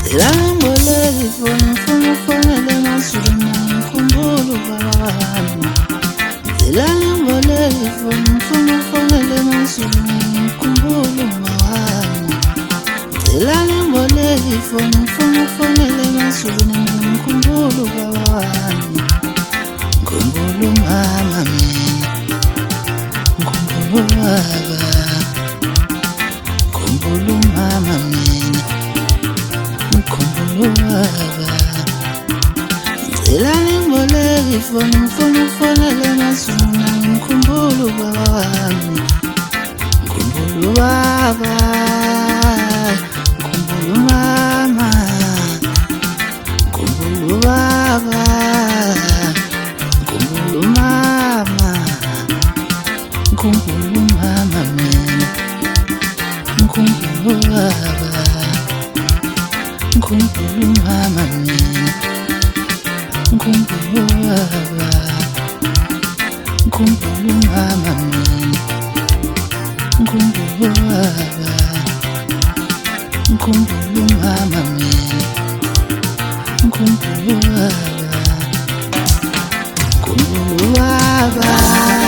Elangole fona le masulu kumbulo baba. Elangole fona le masulu kumbulo baba. Elangole fona le masulu kumbulo baba. Kumbulo mama kumbulo baba. Kumbulo mama kumbulo baba. Elangole fona le masulu kumbulo baba. Kumbulo baba. Kumbulo mama. Kumbulo baba. Kumbulo mama. Kumbulo mama kumbulo baba. Kumbulo mama kumbulo baba. Kumbulo mama kumbulo baba. Kumbulo mama kumbulo baba. Kumbulo baba.